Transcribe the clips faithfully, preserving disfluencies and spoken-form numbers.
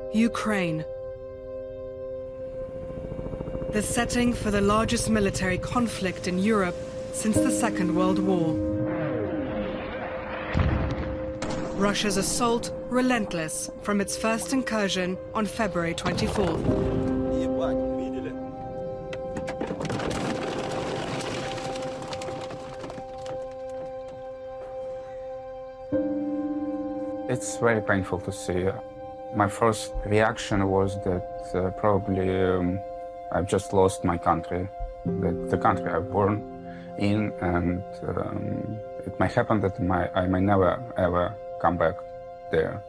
Ukraine. The setting for the largest military conflict in Europe since the Second World War. Russia's assault relentless from its first incursion on February twenty-fourth. It's very painful to see. My first reaction was that uh, probably um, I've just lost my country, that the country I was born in, and um, it may happen that my, I may never ever come back there.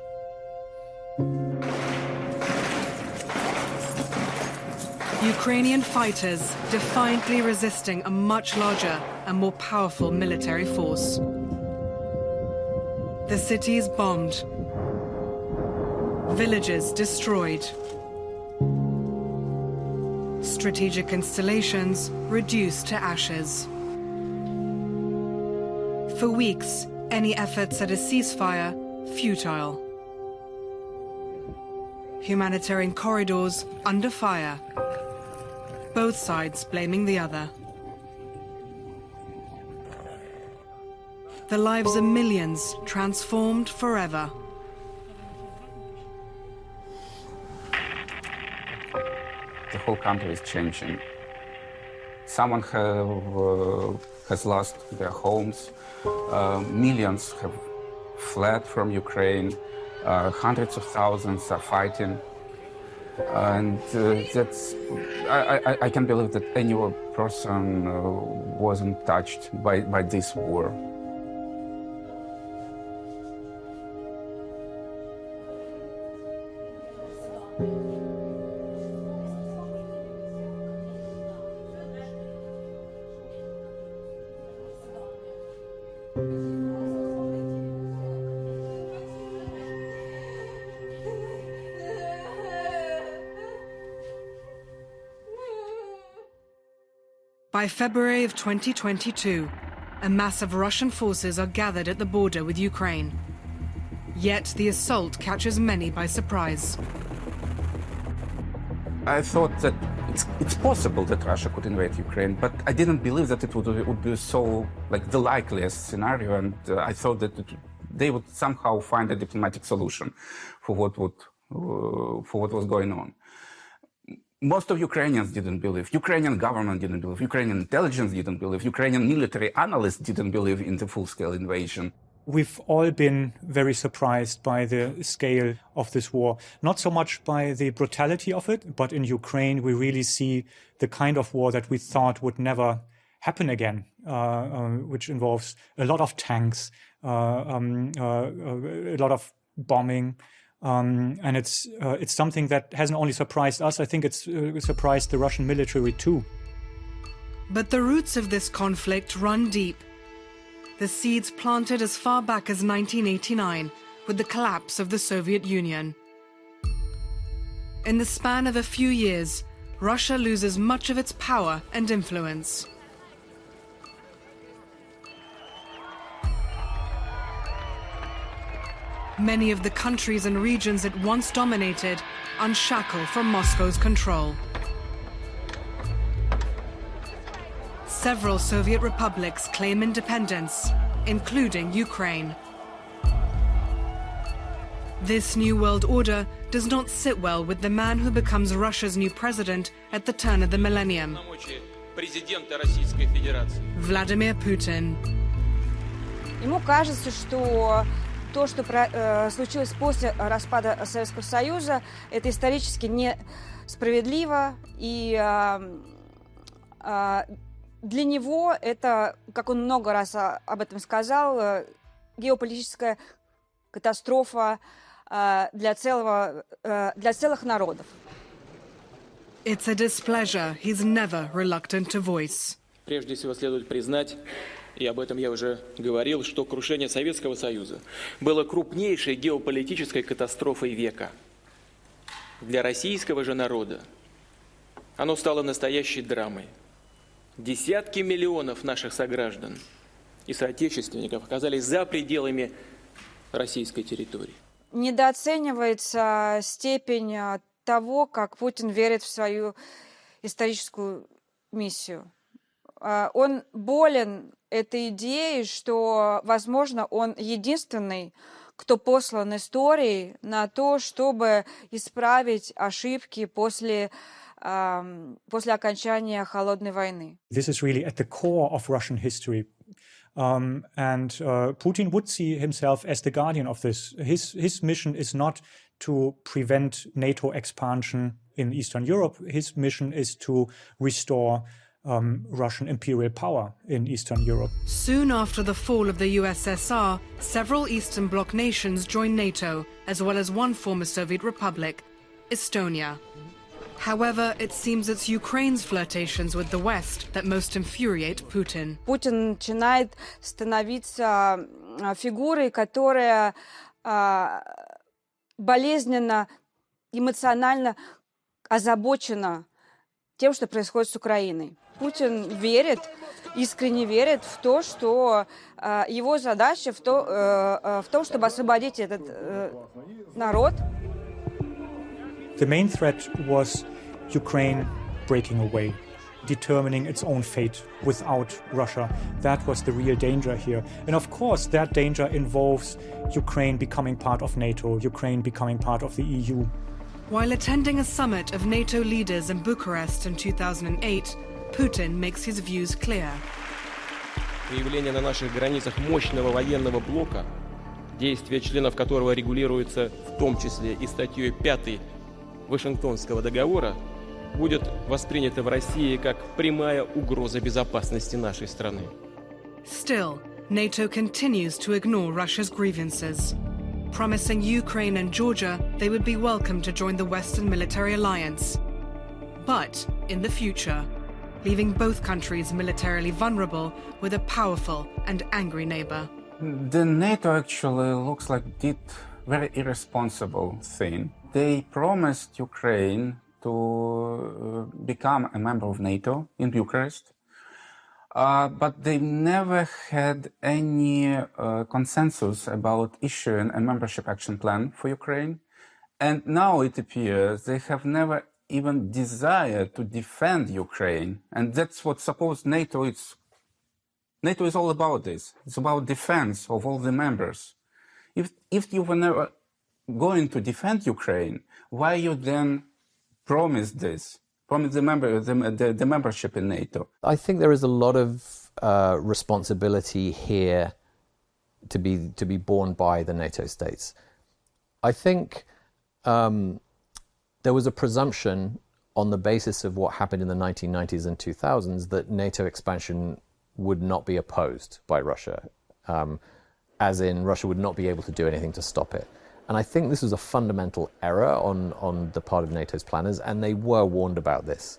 Ukrainian fighters defiantly resisting a much larger and more powerful military force. The cities bombed, villages destroyed, strategic installations reduced to ashes. For weeks, any efforts at a ceasefire futile. Humanitarian corridors under fire, both sides blaming the other. The lives of millions transformed forever. The whole country is changing. Someone have, uh, has lost their homes. Uh, millions have fled from Ukraine. Uh, hundreds of thousands are fighting. And uh, that's, I, I, I can't believe that any person uh, wasn't touched by, by this war. By February of twenty twenty-two, a mass of Russian forces are gathered at the border with Ukraine. Yet the assault catches many by surprise. I thought that it's, it's possible that Russia could invade Ukraine, but I didn't believe that it would, it would be so, like, the likeliest scenario, and uh, I thought that it, they would somehow find a diplomatic solution for what, would, uh, for what was going on. Most of Ukrainians didn't believe, Ukrainian government didn't believe, Ukrainian intelligence didn't believe, Ukrainian military analysts didn't believe in the full-scale invasion. We've all been very surprised by the scale of this war. Not so much by the brutality of it, but in Ukraine we really see the kind of war that we thought would never happen again, uh, uh, which involves a lot of tanks, uh, um, uh, a lot of bombing. Um, and it's uh, it's something that hasn't only surprised us, I think it's uh, surprised the Russian military too. But the roots of this conflict run deep. The seeds planted as far back as nineteen eighty-nine with the collapse of the Soviet Union. In the span of a few years, Russia loses much of its power and influence. Many of the countries and regions it once dominated unshackle from Moscow's control. Several Soviet republics claim independence, including Ukraine. This new world order does not sit well with the man who becomes Russia's new president at the turn of the millennium, Vladimir Putin. Ему кажется, что то, что э, случилось после распада Советского Союза, это исторически несправедливо, и э, э, для него это, как он много раз об этом сказал, э, геополитическая катастрофа э, для целого, э, для целых народов. It's a displeasure he's never reluctant to voice. Прежде всего следует признать, и об этом я уже говорил, что крушение Советского Союза было крупнейшей геополитической катастрофой века. Для российского же народа оно стало настоящей драмой. Десятки миллионов наших сограждан и соотечественников оказались за пределами российской территории. недооценивается степень того, как Путин верит в свою историческую миссию. Он болен этой идеей, что, возможно, он единственный, кто послан историей на то, чтобы исправить ошибки после, um, после окончания Холодной войны. This is really at the core of Russian history. Um, and uh, Putin would see himself as the guardian of this. His, his mission is not to prevent NATO expansion in Eastern Europe. His mission is to restore um, Russian imperial power in Eastern Europe. Soon after the fall of the U S S R, several Eastern Bloc nations joined NATO, as well as one former Soviet republic, Estonia. However, it seems it's Ukraine's flirtations with the West that most infuriate Putin. Путин начинает становиться фигурой, которая болезненно, эмоционально озабочена тем, что происходит с Украиной. Путин верит, искренне верит в то, что его задача в, то, в том, чтобы освободить этот народ. The main threat was Ukraine breaking away, determining its own fate without Russia. That was the real danger here. And of course, that danger involves Ukraine becoming part of NATO, Ukraine becoming part of the E U. While attending a summit of NATO leaders in Bucharest in two thousand eight, Putin makes his views clear. Появление на наших границах мощного военного блока, действия членов которого регулируются в том числе и статьей пятой Вашингтонского договора, будет воспринято в России как прямая угроза безопасности нашей страны. Still, NATO continues to ignore Russia's grievances, promising Ukraine and Georgia they would be welcome to join the Western military alliance. But in the future, leaving both countries militarily vulnerable with a powerful and angry neighbor. The NATO actually looks like did very irresponsible thing. They promised Ukraine to become a member of NATO in Bucharest, uh, but they never had any uh, consensus about issuing a membership action plan for Ukraine. And now it appears they have never even desired to defend Ukraine. And that's what supposed NATO is. NATO is all about this. It's about defense of all the members. If, if you were never going to defend Ukraine, why you then promise this, promise the, member, the, the, the membership in NATO? I think there is a lot of uh, responsibility here to be to be borne by the NATO states. I think um, there was a presumption on the basis of what happened in the nineteen nineties and two thousands that NATO expansion would not be opposed by Russia, um, as in Russia would not be able to do anything to stop it. And I think this was a fundamental error on, on the part of NATO's planners, and they were warned about this.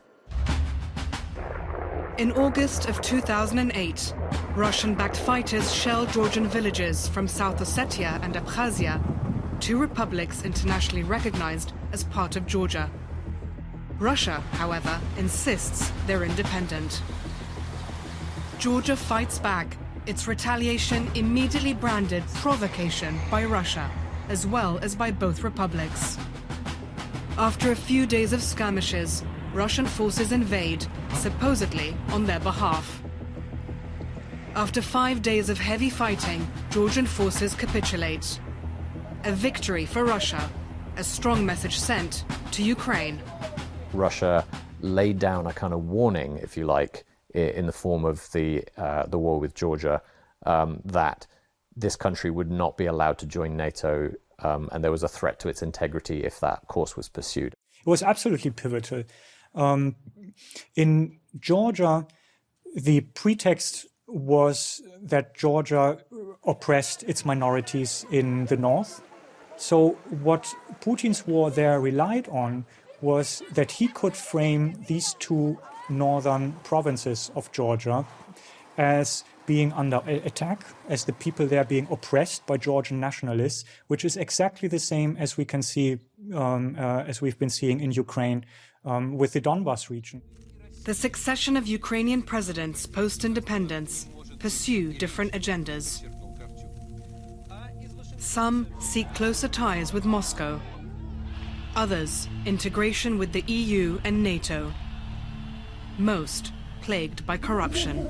In August of two thousand eight, Russian-backed fighters shelled Georgian villages from South Ossetia and Abkhazia, two republics internationally recognized as part of Georgia. Russia, however, insists they're independent. Georgia fights back, its retaliation immediately branded provocation by Russia, as well as by both republics. After a few days of skirmishes, Russian forces invade, supposedly on their behalf. After five days of heavy fighting, Georgian forces capitulate. A victory for Russia, a strong message sent to Ukraine. Russia laid down a kind of warning, if you like, in the form of the, uh, the war with Georgia, um, that this country would not be allowed to join NATO, um, and there was a threat to its integrity if that course was pursued. It was absolutely pivotal. Um, in Georgia, the pretext was that Georgia oppressed its minorities in the north. So what Putin's war there relied on was that he could frame these two northern provinces of Georgia as being under attack, as the people there being oppressed by Georgian nationalists, which is exactly the same as we can see, um, uh, as we've been seeing in Ukraine um, with the Donbas region. The succession of Ukrainian presidents post-independence pursue different agendas. Some seek closer ties with Moscow. Others, integration with the E U and NATO. Most plagued by corruption.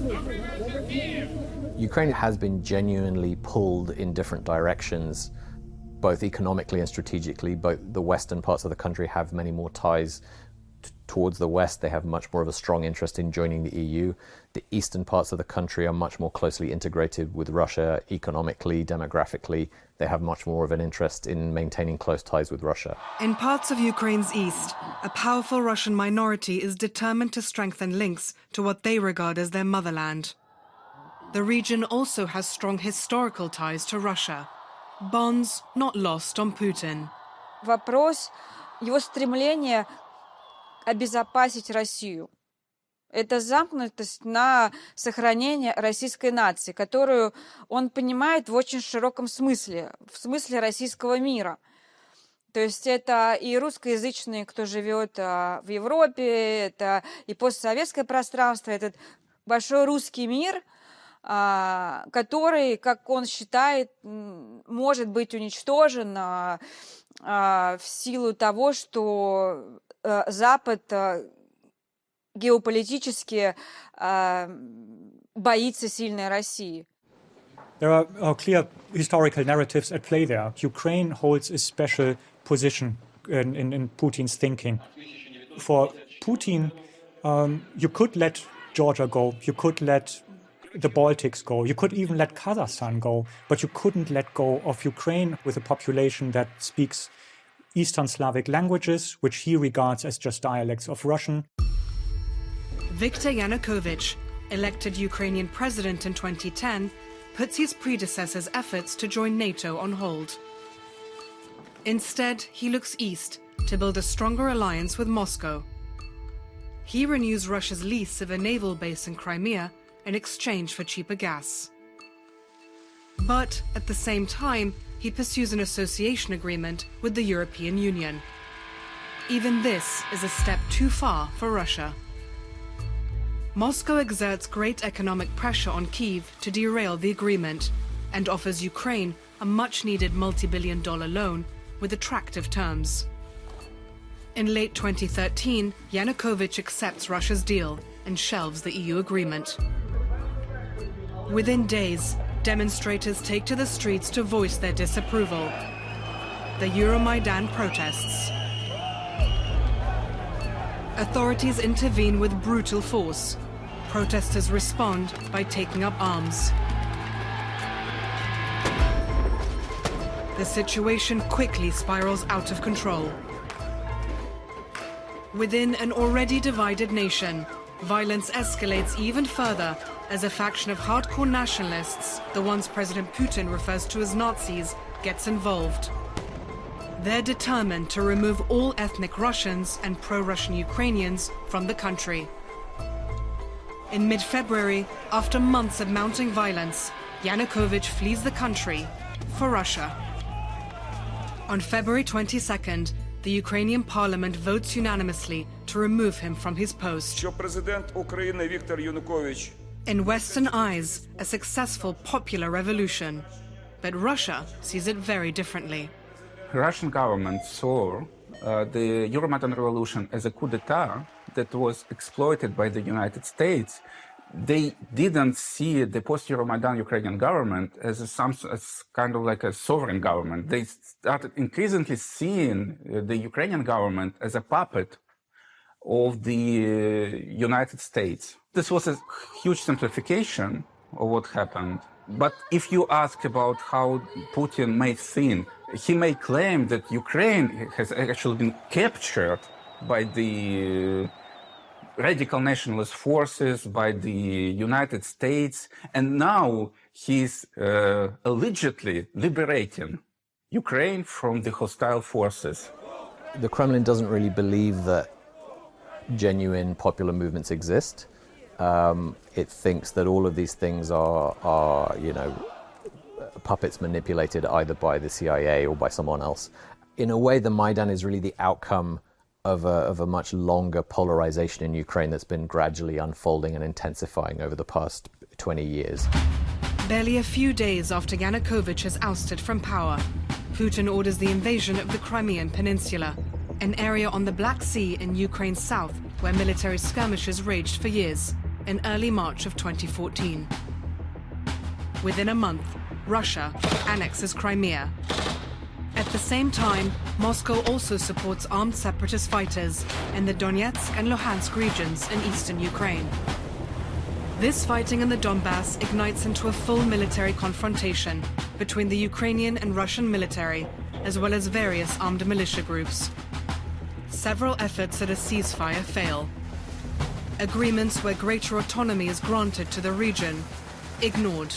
Ukraine has been genuinely pulled in different directions, both economically and strategically. Both the western parts of the country have many more ties t- towards the west. They have much more of a strong interest in joining the E U. The eastern parts of the country are much more closely integrated with Russia economically, demographically. They have much more of an interest in maintaining close ties with Russia. In parts of Ukraine's east, a powerful Russian minority is determined to strengthen links to what they regard as their motherland. The region also has strong historical ties to Russia. Bonds not lost on Putin. Вопрос его стремления обезопасить Россию. Это замкнутость на сохранение российской нации, которую он понимает в очень широком смысле, в смысле российского мира. То есть это и русскоязычные, кто живет в Европе, это и постсоветское пространство, этот большой русский мир, который, как он считает, может быть уничтожен в силу того, что Запад геополитически боится сильной России. There are uh, clear historical narratives at play there. Ukraine holds a special position in, in, in Putin's thinking. For Putin, um, you could let Georgia go, you could let the Baltics go, you could even let Kazakhstan go, but you couldn't let go of Ukraine with a population that speaks Eastern Slavic languages, which he regards as just dialects of Russian. Viktor Yanukovych, elected Ukrainian president in twenty ten, puts his predecessor's efforts to join NATO on hold. Instead, he looks east to build a stronger alliance with Moscow. He renews Russia's lease of a naval base in Crimea in exchange for cheaper gas. But at the same time, he pursues an association agreement with the European Union. Even this is a step too far for Russia. Moscow exerts great economic pressure on Kyiv to derail the agreement and offers Ukraine a much-needed multi-billion dollar loan with attractive terms. In late twenty thirteen, Yanukovych accepts Russia's deal and shelves the E U agreement. Within days, demonstrators take to the streets to voice their disapproval. The Euromaidan protests. Authorities intervene with brutal force. Protesters respond by taking up arms. The situation quickly spirals out of control. Within an already divided nation, violence escalates even further as a faction of hardcore nationalists, the ones President Putin refers to as Nazis, gets involved. They're determined to remove all ethnic Russians and pro-Russian Ukrainians from the country. In mid-February, after months of mounting violence, Yanukovych flees the country for Russia. On February twenty-second, the Ukrainian parliament votes unanimously to remove him from his post. Що президент України Віктор Янукович In Western eyes, a successful popular revolution. But Russia sees it very differently. Russian government saw uh, the Euromaidan revolution as a coup d'etat that was exploited by the United States. They didn't see the post-Euromaidan Ukrainian government as, a, some, as kind of like a sovereign government. They started increasingly seeing uh, the Ukrainian government as a puppet of the uh, United States. This was a huge simplification of what happened. But if you ask about how Putin may think, he may claim that Ukraine has actually been captured by the radical nationalist forces, by the United States, and now he's uh, allegedly liberating Ukraine from the hostile forces. The Kremlin doesn't really believe that genuine popular movements exist. Um, it thinks that all of these things are, are, you know, puppets manipulated either by the C I A or by someone else. In a way, the Maidan is really the outcome of a, of a much longer polarization in Ukraine that's been gradually unfolding and intensifying over the past twenty years. Barely a few days after Yanukovych is ousted from power, Putin orders the invasion of the Crimean Peninsula, an area on the Black Sea in Ukraine's south where military skirmishes raged for years, in early March of twenty fourteen. Within a month, Russia annexes Crimea. At the same time, Moscow also supports armed separatist fighters in the Donetsk and Luhansk regions in eastern Ukraine. This fighting in the Donbass ignites into a full military confrontation between the Ukrainian and Russian military, as well as various armed militia groups. Several efforts at a ceasefire fail. Agreements where greater autonomy is granted to the region, ignored.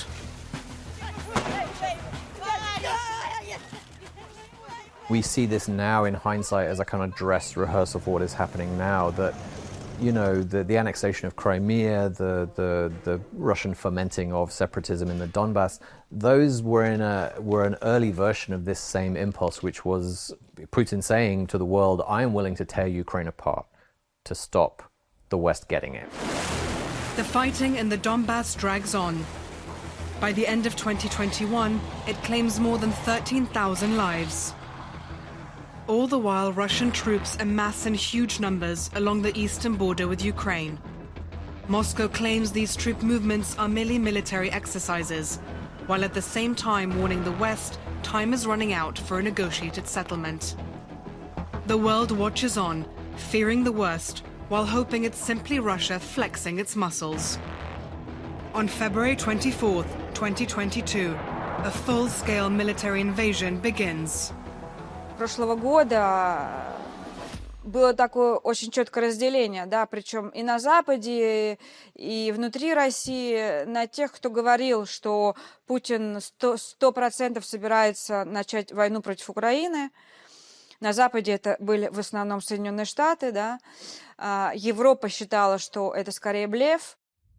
We see this now in hindsight as a kind of dress rehearsal for what is happening now, that, you know, the, the annexation of Crimea, the, the, the Russian fomenting of separatism in the Donbass, those were, in a, were an early version of this same impulse, which was Putin saying to the world, I am willing to tear Ukraine apart to stop the West getting it. The fighting in the Donbass drags on. By the end of twenty twenty-one, it claims more than thirteen thousand lives. All the while, Russian troops amass in huge numbers along the eastern border with Ukraine. Moscow claims these troop movements are merely military exercises, while at the same time warning the West time is running out for a negotiated settlement. The world watches on, fearing the worst, while hoping it's simply Russia flexing its muscles. On February twenty-fourth, twenty twenty-two, a full-scale military invasion begins. Прошлого года было такое очень четкое разделение, да, причем и на Западе, и внутри России, на тех, кто говорил, что Путин сто процентов собирается начать войну против Украины. На Западе это были в основном Соединенные Штаты, да. Европа считала, что это скорее блеф.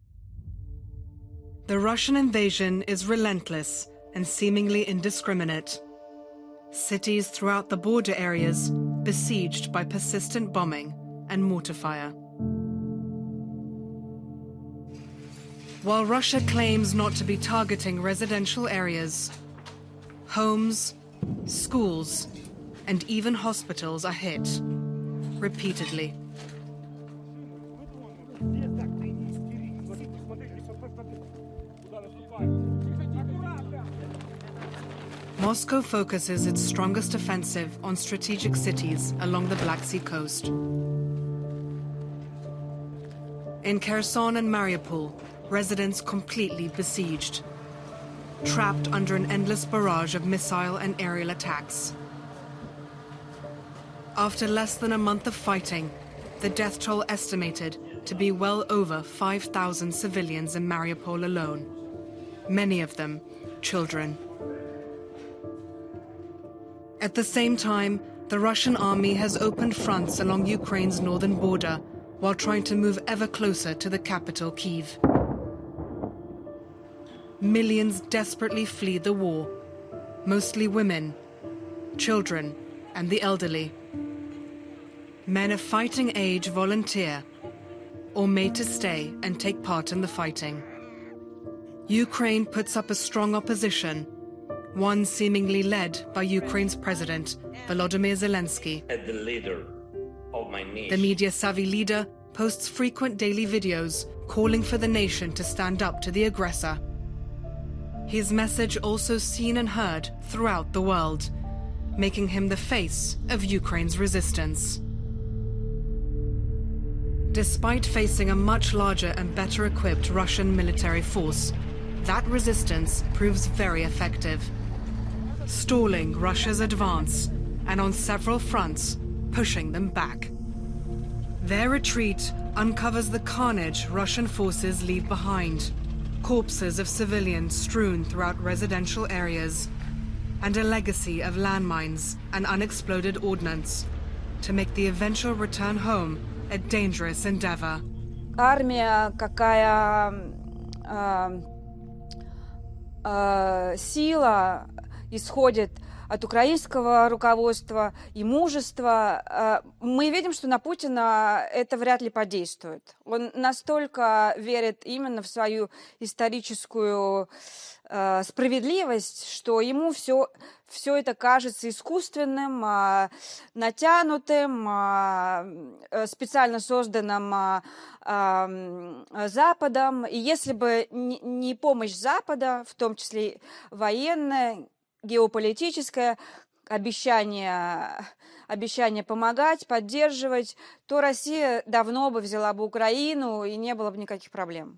The Russian invasion is relentless and seemingly indiscriminate. Cities throughout the border areas besieged by persistent bombing and mortar fire. While Russia claims not to be targeting residential areas, homes, schools, and even hospitals are hit repeatedly. Moscow focuses its strongest offensive on strategic cities along the Black Sea coast. In Kherson and Mariupol, residents completely besieged, trapped under an endless barrage of missile and aerial attacks. After less than a month of fighting, the death toll estimated to be well over five thousand civilians in Mariupol alone, many of them children. At the same time, the Russian army has opened fronts along Ukraine's northern border while trying to move ever closer to the capital, Kyiv. Millions desperately flee the war, mostly women, children, and the elderly. Men of fighting age volunteer or made to stay and take part in the fighting. Ukraine puts up a strong opposition, one seemingly led by Ukraine's president, Volodymyr Zelensky. As the leader of my nation. The media-savvy leader posts frequent daily videos calling for the nation to stand up to the aggressor. His message also seen and heard throughout the world, making him the face of Ukraine's resistance. Despite facing a much larger and better equipped Russian military force, that resistance proves very effective, stalling Russia's advance and on several fronts, pushing them back. Their retreat uncovers the carnage Russian forces leave behind, corpses of civilians strewn throughout residential areas, and a legacy of landmines and unexploded ordnance to make the eventual return home a dangerous endeavor. Армия, какая э, э, сила исходит от украинского руководства и мужества, мы видим, что на Путина это вряд ли подействует. Он настолько верит именно в свою историческую справедливость, что ему все, все это кажется искусственным, натянутым, специально созданным Западом. И если бы не помощь Запада, в том числе военная, геополитическая, обещание, обещание помогать, поддерживать, то Россия давно бы взяла бы Украину и не было бы никаких проблем.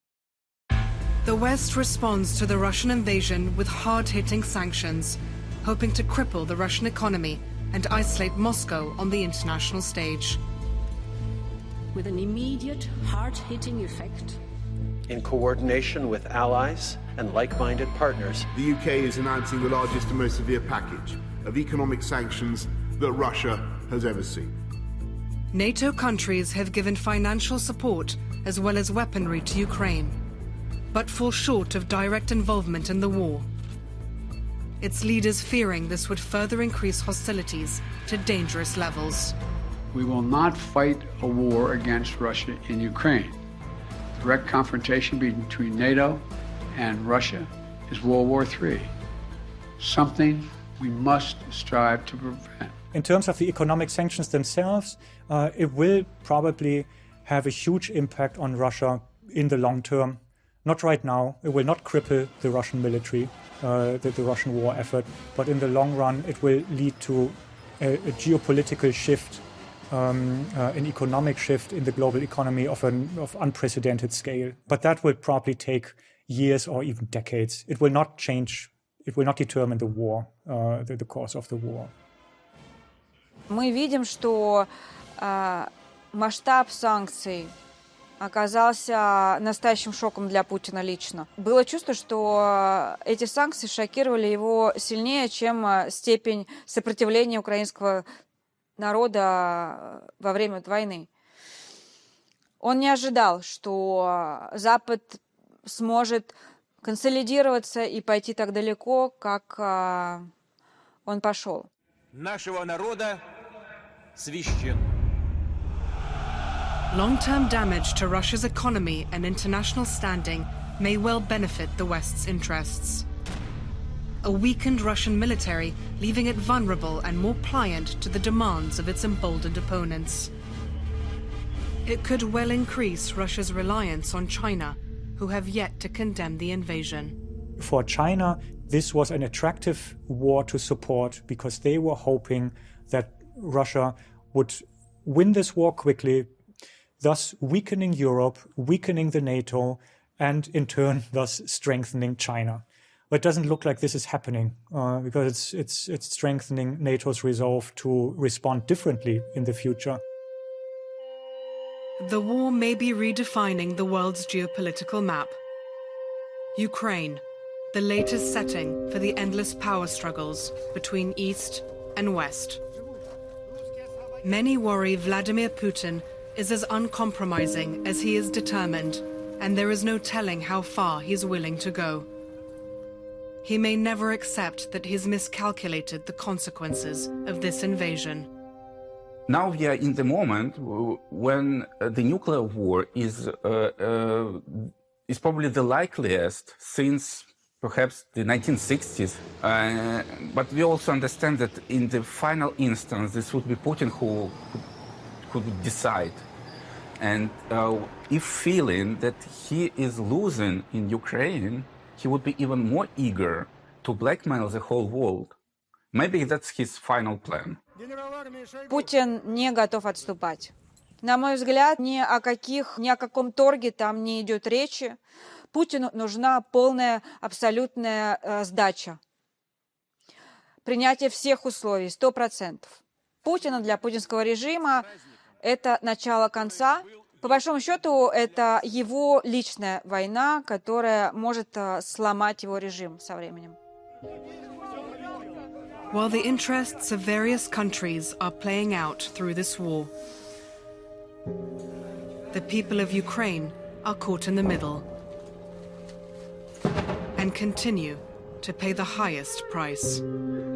The West responds to the Russian invasion with hard-hitting sanctions, hoping to cripple the Russian economy and isolate Moscow on the international stage. With an immediate, hard-hitting effect. In coordination with allies and like-minded partners, the U K is announcing the largest and most severe package of economic sanctions that Russia has ever seen. NATO countries have given financial support as well as weaponry to Ukraine, but fall short of direct involvement in the war. Its leaders fearing this would further increase hostilities to dangerous levels. We will not fight a war against Russia in Ukraine. Direct confrontation between NATO and Russia is World War Three, something we must strive to prevent. In terms of the economic sanctions themselves, uh, it will probably have a huge impact on Russia in the long term. Not right now. It will not cripple the Russian military, uh, the, the Russian war effort, but in the long run it will lead to a, a geopolitical shift, um, uh, an economic shift in the global economy of an of unprecedented scale. But that will probably take years or even decades. It will not change, it will not determine the war, uh, the, the course of the war. Мы видим, что э, масштаб санкций оказался настоящим шоком для Путина лично. Было чувство, что эти санкции шокировали его сильнее, чем степень сопротивления украинского народа во время войны. Он не ожидал, что Запад сможет консолидироваться и пойти так далеко, как он пошел. Нашего народа священ. Long-term damage to Russia's economy and international standing may well benefit the West's interests. A weakened Russian military leaving it vulnerable and more pliant to the demands of its emboldened opponents. It could well increase Russia's reliance on China, who have yet to condemn the invasion. For China, this was an attractive war to support because they were hoping that Russia would win this war quickly, thus weakening Europe, weakening the NATO, and in turn, thus strengthening China. But it doesn't look like this is happening uh, because it's, it's, it's strengthening NATO's resolve to respond differently in the future. The war may be redefining the world's geopolitical map. Ukraine, the latest setting for the endless power struggles between East and West. Many worry Vladimir Putin is as uncompromising as he is determined, and there is no telling how far he's willing to go. He may never accept that he's miscalculated the consequences of this invasion. Now we are in the moment when the nuclear war is, uh, uh, is probably the likeliest since perhaps the nineteen sixties. Uh, but we also understand that in the final instance, this would be Putin who could, could decide. And uh, if feeling that he is losing in Ukraine, he would be even more eager to blackmail the whole world. Maybe that's his final plan. Путин не готов отступать. На мой взгляд, ни о каких, ни о каком торге там не идет речи. Путину нужна полная, абсолютная э, сдача. Принятие всех условий, сто процентов. Путина для путинского режима это начало конца. По большому счету, это его личная война, которая может э, сломать его режим со временем. While the interests of various countries are playing out through this war, the people of Ukraine are caught in the middle and continue to pay the highest price.